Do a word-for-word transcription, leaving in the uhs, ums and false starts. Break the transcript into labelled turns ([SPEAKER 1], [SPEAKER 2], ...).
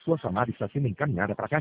[SPEAKER 1] sua chamada está sendo encaminhada para a caixa.